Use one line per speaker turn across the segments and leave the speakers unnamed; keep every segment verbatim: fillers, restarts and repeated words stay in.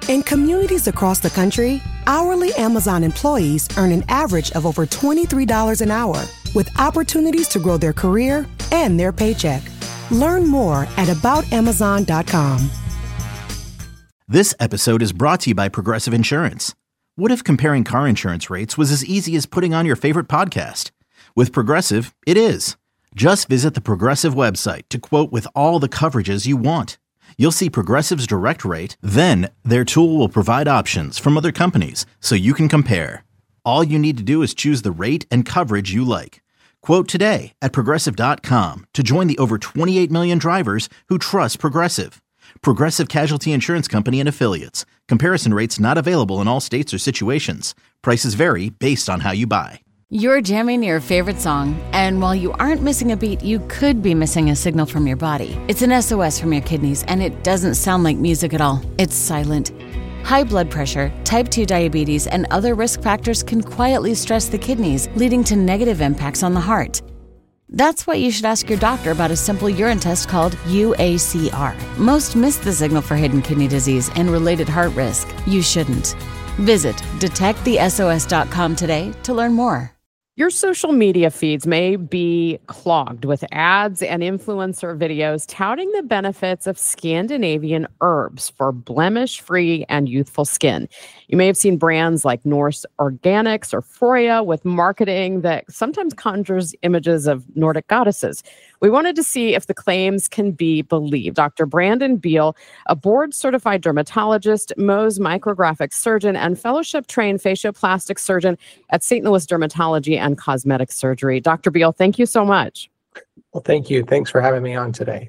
In communities across the country, hourly Amazon employees earn an average of over twenty-three dollars an hour, with opportunities to grow their career and their paycheck. Learn more at about amazon dot com.
This episode is brought to you by Progressive Insurance. What if comparing car insurance rates was as easy as putting on your favorite podcast? With Progressive, it is. Just visit the Progressive website to quote with all the coverages you want. You'll see Progressive's direct rate, then their tool will provide options from other companies so you can compare. All you need to do is choose the rate and coverage you like. Quote today at progressive dot com to join the over twenty-eight million drivers who trust Progressive. Progressive Casualty Insurance Company and Affiliates. Comparison rates not available in all states or situations. Prices vary based on how you buy.
You're jamming your favorite song, and while you aren't missing a beat, you could be missing a signal from your body. It's an S O S from your kidneys, and it doesn't sound like music at all. It's silent. High blood pressure, type two diabetes, and other risk factors can quietly stress the kidneys, leading to negative impacts on the heart. That's why you should ask your doctor about a simple urine test called U A C R. Most miss the signal for hidden kidney disease and related heart risk. You shouldn't. Visit detect the S O S dot com today to learn more.
Your social media feeds may be clogged with ads and influencer videos touting the benefits of Scandinavian herbs for blemish-free and youthful skin. You may have seen brands like Norse Organics or Freya with marketing that sometimes conjures images of Nordic goddesses. We wanted to see if the claims can be believed. Doctor Brandon Beal, a board-certified dermatologist, Mohs micrographic surgeon, and fellowship-trained facioplastic surgeon at Saint Louis Dermatology and Cosmetic Surgery. Doctor Beal, thank you so much.
Well, thank you. Thanks for having me on today.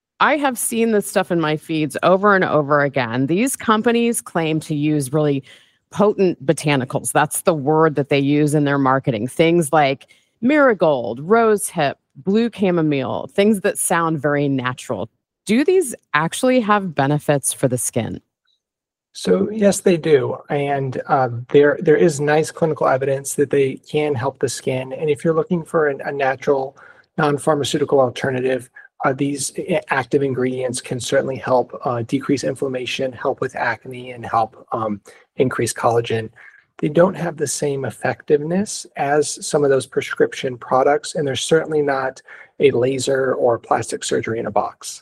I have seen this stuff in my feeds over and over again. These companies claim to use really potent botanicals. That's the word that they use in their marketing. Things like marigold, rosehip, blue chamomile, things that sound very natural. Do these actually have benefits for the skin?
So yes, they do. And uh, there there is nice clinical evidence that they can help the skin. And if you're looking for an, a natural, non-pharmaceutical alternative, uh, these active ingredients can certainly help uh, decrease inflammation, help with acne, and help um, increase collagen. They don't have the same effectiveness as some of those prescription products, and they're certainly not a laser or plastic surgery in a box.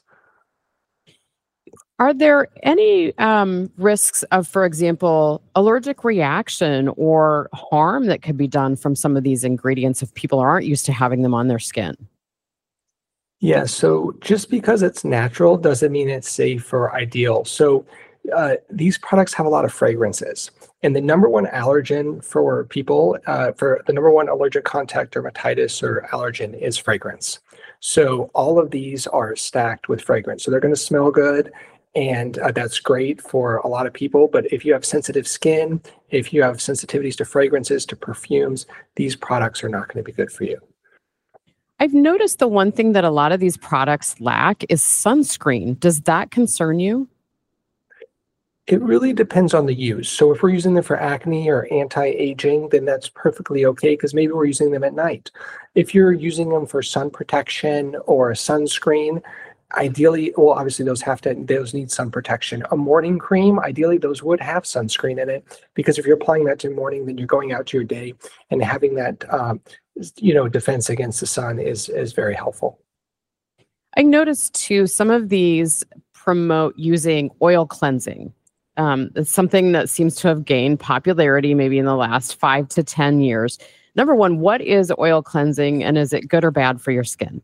Are there any um, risks of, for example, allergic reaction or harm that could be done from some of these ingredients if people aren't used to having them on their skin?
Yeah, so just because it's natural doesn't mean it's safe or ideal. So uh, these products have a lot of fragrances. And the number one allergen for people, uh, for the number one allergic contact dermatitis or allergen is fragrance. So all of these are stacked with fragrance. So they're going to smell good. And uh, that's great for a lot of people. But if you have sensitive skin, if you have sensitivities to fragrances, to perfumes, these products are not going to be good for you.
I've noticed the one thing that a lot of these products lack is sunscreen. Does that concern you?
It really depends on the use. So if we're using them for acne or anti-aging, then that's perfectly okay because maybe we're using them at night. If you're using them for sun protection or a sunscreen, ideally, well, obviously those have to, those need sun protection. A morning cream, ideally those would have sunscreen in it because if you're applying that to morning, then you're going out to your day and having that, um, you know, defense against the sun is, is very helpful.
I noticed too, some of these promote using oil cleansing. Um, it's something that seems to have gained popularity maybe in the last five to ten years. Number one, what is oil cleansing and is it good or bad for your skin?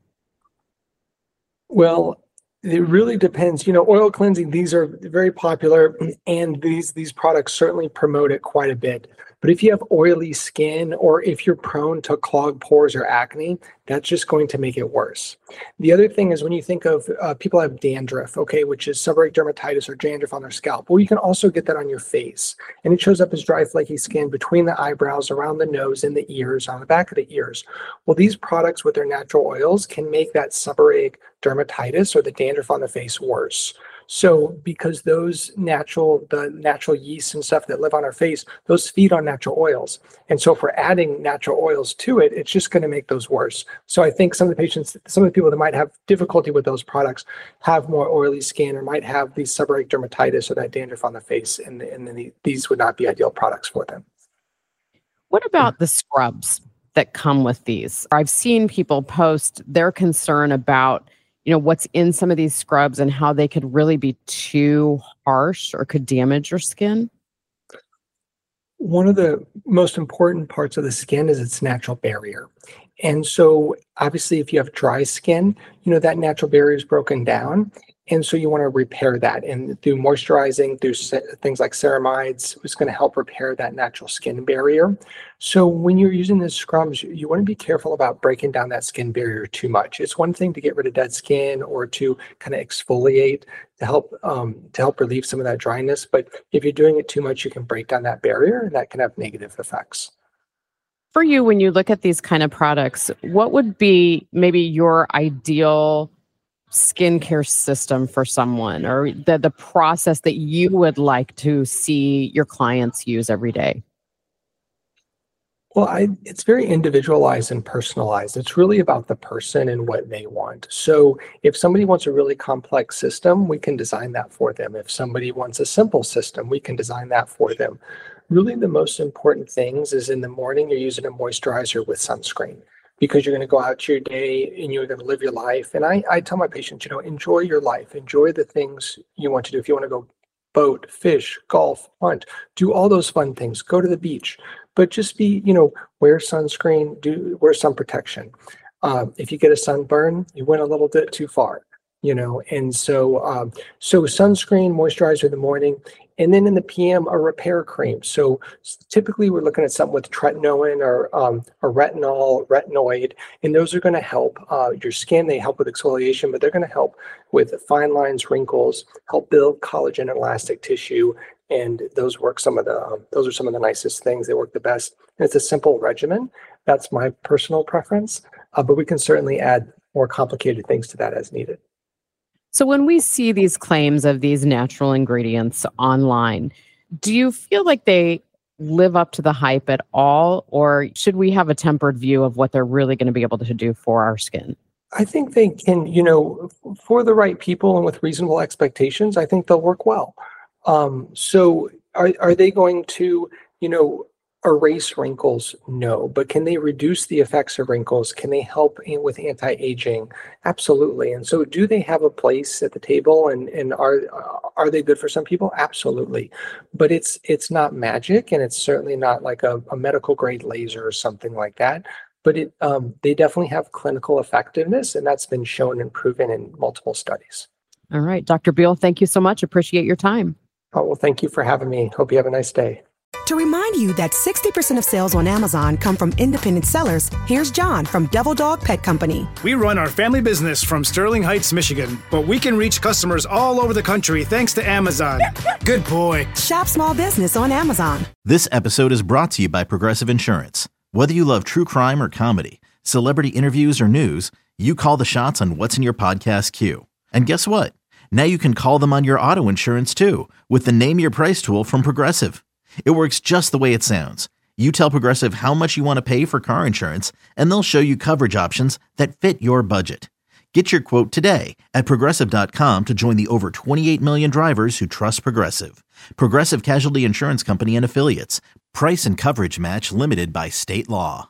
Well, it really depends. You know, oil cleansing, these are very popular and these, these products certainly promote it quite a bit. But if you have oily skin or if you're prone to clogged pores or acne, that's just going to make it worse. The other thing is when you think of uh, people have dandruff, okay, which is seborrheic dermatitis or dandruff on their scalp. Well, you can also get that on your face. And it shows up as dry, flaky skin between the eyebrows, around the nose, and the ears, on the back of the ears. Well, these products with their natural oils can make that seborrheic dermatitis or the dandruff on the face worse. So because those natural, the natural yeasts and stuff that live on our face, those feed on natural oils. And so if we're adding natural oils to it, it's just going to make those worse. So I think some of the patients, some of the people that might have difficulty with those products have more oily skin or might have these seborrheic dermatitis or that dandruff on the face, and, and then the, these would not be ideal products for them.
What about the scrubs that come with these? I've seen people post their concern about, you know, what's in some of these scrubs and how they could really be too harsh or could damage your skin.
One of the most important parts of the skin is its natural barrier. And so obviously if you have dry skin, you know, that natural barrier is broken down. And so you want to repair that, and through moisturizing, through things like ceramides, it's going to help repair that natural skin barrier. So when you're using the scrubs, you want to be careful about breaking down that skin barrier too much. It's one thing to get rid of dead skin or to kind of exfoliate to help um, to help relieve some of that dryness. But if you're doing it too much, you can break down that barrier, and that can have negative effects.
For you, when you look at these kind of products, what would be maybe your ideal skincare system for someone, or the, the process that you would like to see your clients use every day?
Well, I, it's very individualized and personalized. It's really about the person and what they want. So if somebody wants a really complex system, we can design that for them. If somebody wants a simple system, we can design that for them. Really, the most important things is in the morning, you're using a moisturizer with sunscreen, because you're going to go out to your day and you're going to live your life. And I, I tell my patients, you know, enjoy your life, enjoy the things you want to do. If you want to go boat, fish, golf, hunt, do all those fun things, go to the beach, but just be, you know, wear sunscreen, do wear sun protection. Um, if you get a sunburn, you went a little bit too far, you know, and so, um, so sunscreen, moisturizer in the morning, and then in the P M, a repair cream. So typically we're looking at something with tretinoin or um, or retinol, retinoid, and those are going to help uh, your skin. They help with exfoliation, but they're going to help with fine lines, wrinkles, help build collagen and elastic tissue. And those work some of the, um, those are some of the nicest things. They work the best. And it's a simple regimen. That's my personal preference, uh, but we can certainly add more complicated things to that as needed.
So when we see these claims of these natural ingredients online, do you feel like they live up to the hype at all, or should we have a tempered view of what they're really going to be able to do for our skin?
I think they can, you know, for the right people and with reasonable expectations, I think they'll work well. Um, so are, are they going to, you know, erase wrinkles? No. But can they reduce the effects of wrinkles? Can they help in, with anti-aging? Absolutely. And so do they have a place at the table, and, and are uh, are they good for some people? Absolutely. But it's it's not magic, and it's certainly not like a, a medical grade laser or something like that. But it um, they definitely have clinical effectiveness, and that's been shown and proven in multiple studies.
All right, Doctor Beal, thank you so much. Appreciate your time.
Oh, well, thank you for having me. Hope you have a nice day.
To remind you that sixty percent of sales on Amazon come from independent sellers, here's John from Devil Dog Pet Company.
We run our family business from Sterling Heights, Michigan, but we can reach customers all over the country thanks to Amazon. Good boy.
Shop small business on Amazon.
This episode is brought to you by Progressive Insurance. Whether you love true crime or comedy, celebrity interviews or news, you call the shots on what's in your podcast queue. And guess what? Now you can call them on your auto insurance too, with the Name Your Price tool from Progressive. It works just the way it sounds. You tell Progressive how much you want to pay for car insurance, and they'll show you coverage options that fit your budget. Get your quote today at Progressive dot com to join the over twenty-eight million drivers who trust Progressive. Progressive Casualty Insurance Company and Affiliates. Price and coverage match limited by state law.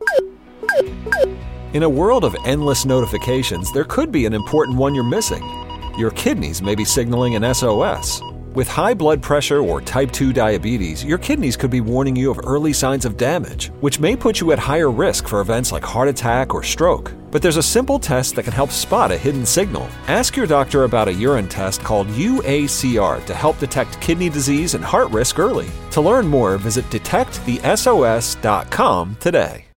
In a world of endless notifications, there could be an important one you're missing. Your kidneys may be signaling an S O S. With high blood pressure or type two diabetes, your kidneys could be warning you of early signs of damage, which may put you at higher risk for events like heart attack or stroke. But there's a simple test that can help spot a hidden signal. Ask your doctor about a urine test called U A C R to help detect kidney disease and heart risk early. To learn more, visit detect the S O S dot com today.